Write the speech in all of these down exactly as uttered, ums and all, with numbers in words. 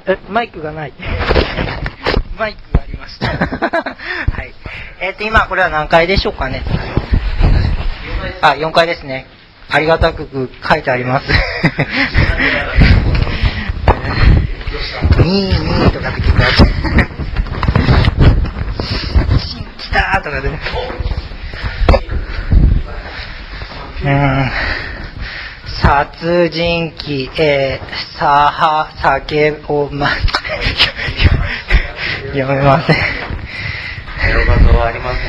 え、マイクがない。マイクがありました。はい。えっと、今、これは何階でしょうかね。あ、よんかいですね。ありがたく書いてあります。にーにーとかって聞いてある。新来たーとかでね。うーん。殺人鬼、えー、さは、酒を、ま、読めません。 エロ画像はありません。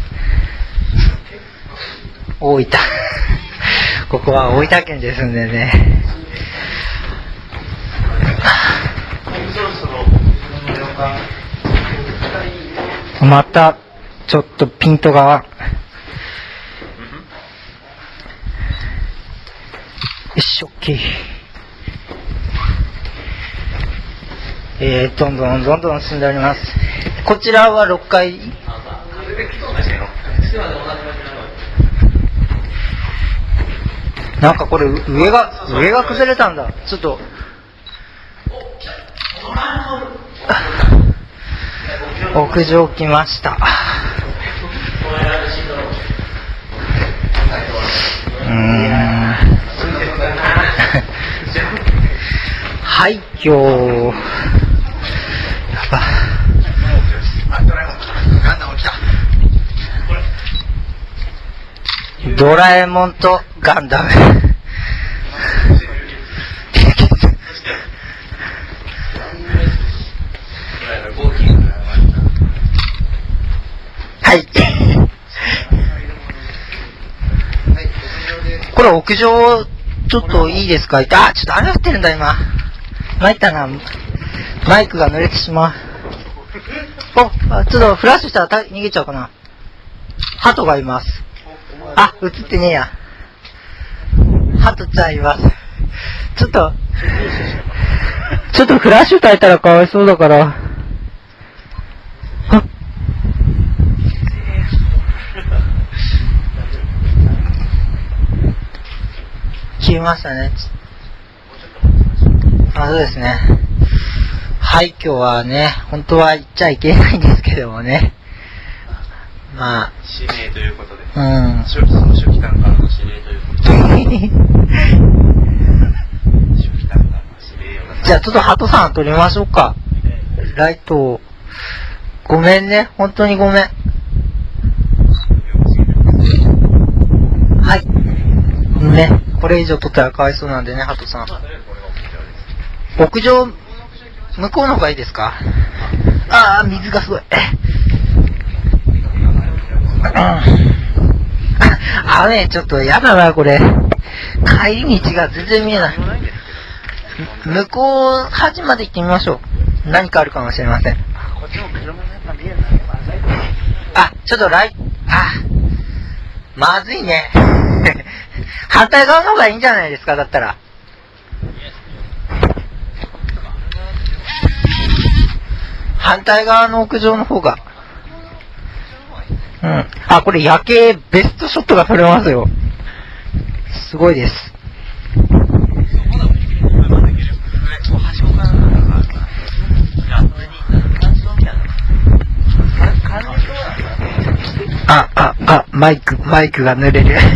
大分。ここは大分県ですんでね。また、ちょっとピントが。よし、オッケー。えー、どんどんどんどん進んでおります。こちらはろっかい。なんかこれ上が上が崩れたんだ。ちょっと屋上来ました。うーん廃墟。やば。ドラえもんとガンダム。はい。これ屋上ちょっといいですか。あ、ちょっと雨降ってるんだ今。参ったな。マイクが濡れてしまう。お、ちょっとフラッシュしたら逃げちゃうかな。鳩がいます。あ、映ってねえや。鳩ちゃんいます。ちょっと、ちょっとフラッシュ焚いたらかわいそうだから。あ、消えましたね。あ、そうですね。廃墟はね、本当は言っちゃいけないんですけどもね。まあ、 指名ということで、 うん、 その初期段からの指名ということで初期段からの指名を。 じゃあちょっとハトさん撮りましょうか。ライトごめんね、本当にごめん。はいね、これ以上撮ったらかわいそうなんでね、ハトさん。屋上向こうの方がいいですか。ああ、水がすごい。あ、ね、ちょっとやだなこれ。帰り道が全然見えない。向こう端まで行ってみましょう。何かあるかもしれません。あ、ちょっとライあ、まずいね。反対側の方がいいんじゃないですか、だったら。反対側の屋上の方が。うん。あ、これ夜景ベストショットが撮れますよ。すごいです。あ、あ、あ、マイク、マイクが濡れる。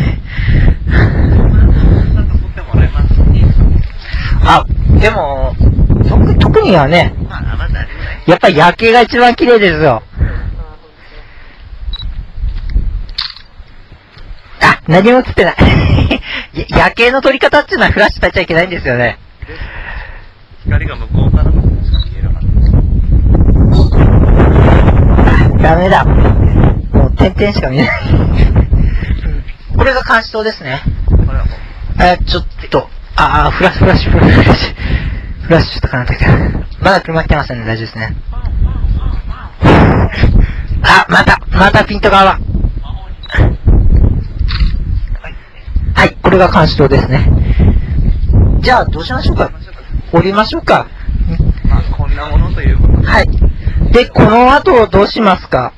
あ、でも、特、特にはね、やっぱり夜景が一番綺麗ですよ。あ、何も映ってない。夜景の撮り方っていうのはフラッシュ焚いちゃいけないんですよね。 光が向こうからのしか見えるはず。ダメだ。もう点々しか見えない。これが監視塔ですね。えー、ちょっと、ああ、フラッシュ、フラッシュ、フラッシュ、フラッシュ。フラッシュとかなんだけど。まだ車来てませんね、大丈夫ですね。あ、また、またピント側。はい、これが監視塔ですね。じゃあ、どうしましょうか。降りましょうか。 まあ、こんなものということで。 はい。で、この後どうしますか。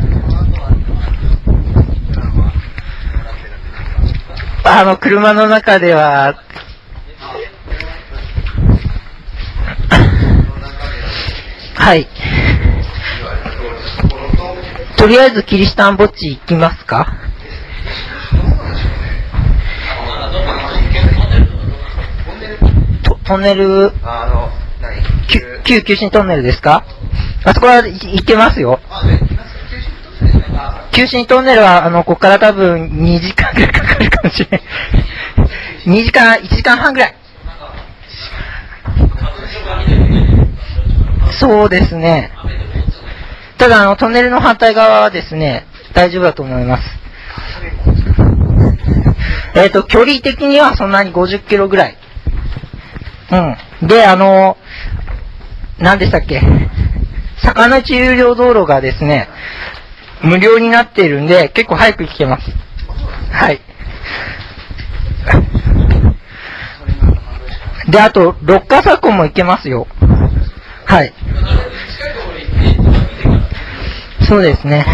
あの、車の中では、 はい。とりあえずキリシタン墓地行きますか？トトンネル、 あの、何旧旧急進トンネルですか？あそこは行けますよ。急進トンネルは、あの、ここから多分にじかんぐらいかかるかもしれない。にじかん、いちじかんはんぐらい。そうですね。ただ、あの、トンネルの反対側はですね、大丈夫だと思います。えっと、距離的にはそんなにごじゅっキロぐらい。うん。で、あの、何でしたっけ？坂の内有料道路がですね、無料になっているんで、結構早く行けます。はい。で、あと、六ヶ坂も行けますよ。はい。そうですね。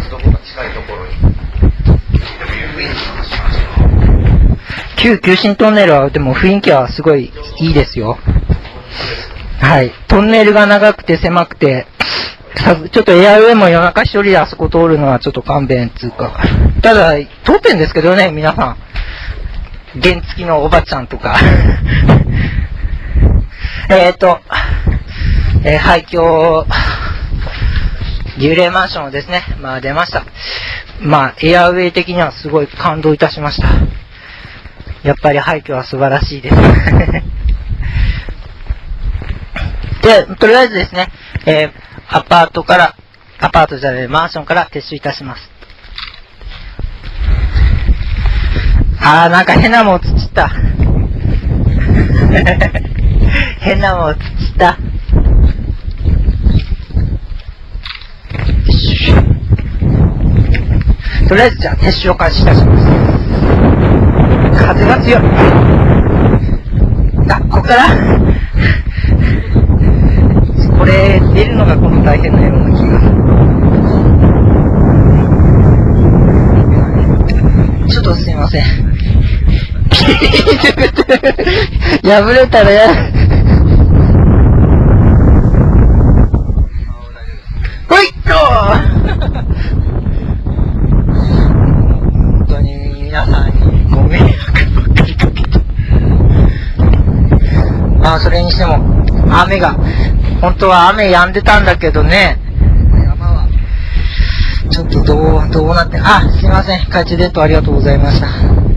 旧急進トンネルはでも雰囲気はすごいいいですよ。はい。トンネルが長くて狭くて、ちょっとエアウェイも夜中一人であそこ通るのはちょっと勘弁つうか。ただ、通ってんですけどね、皆さん。原付きのおばちゃんとか。えっと、えー、廃墟、幽霊マンションですね。まあ出ました。まあ、エアウェイ的にはすごい感動いたしました。やっぱり廃墟は素晴らしいです。で、とりあえずですね、えー、アパートから、アパートじゃない、マンションから撤収いたします。あー、なんか変なもんつっちった。変なもんつっちった。とりあえずじゃあ撤収を開始いたします。風が強い。あ、ここからこれ出るのがこの大変なような気がする。ちょっとすいません。破れたらやほいっと本当に皆さんにご迷惑ばっかりかけて、まあそれにしても雨が本当は雨止んでたんだけどね、山はちょっとどうどうなって、あ、すいません、懐中電灯ありがとうございました。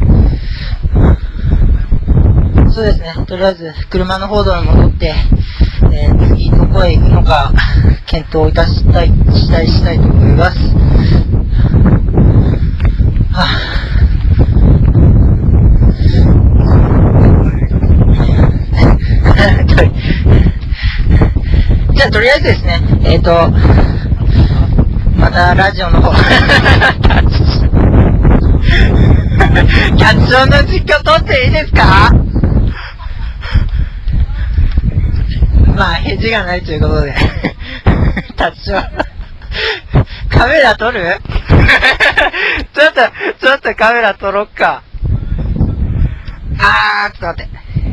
そうですね、とりあえず車の方道に戻って、えー、次どこへ行くのか検討いたしたいしたいしたいと思います。はあ、じゃあとりあえずですね、えっとまたラジオの方キャッチオンの実況撮っていいですか？まあ返事がないということでタッチオンカメラ撮る？ちょっとちょっとカメラ撮ろっか。あー、ちょっと待って、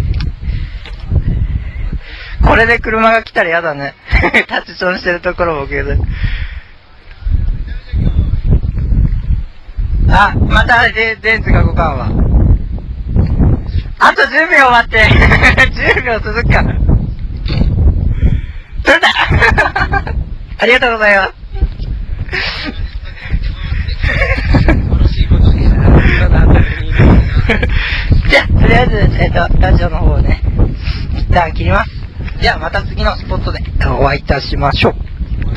これで車が来たらやだね。タッチションしてるところ僕で。あ、またレンズが動かんわ。あとじゅうびょう待って。じゅうびょう続くから。撮れたありがとうございます。じゃあ、とりあえず、えっと、ラジオの方をね、一旦切ります。じゃあまた次のスポットでお会いいたしましょう。